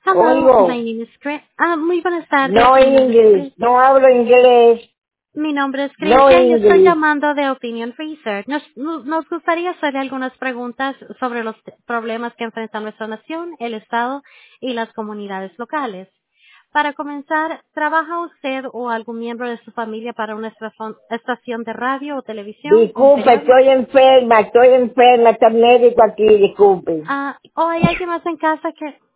Hello, my Oigo, name is Chris. Muy buenas tardes. no Mi nombre es inglés, Chris. no hablo inglés, Mi nombre es no Christian. Yo estoy inglés. llamando de Opinion Research. Nos gustaría hacerle algunas preguntas sobre los problemas que enfrenta nuestra nación, el Estado y las comunidades locales. Para comenzar, ¿trabaja usted o algún miembro de su familia para una estación de radio o televisión, un Disculpe, periódico? estoy enferma, está el médico aquí, disculpe. ¿O hay alguien más en casa que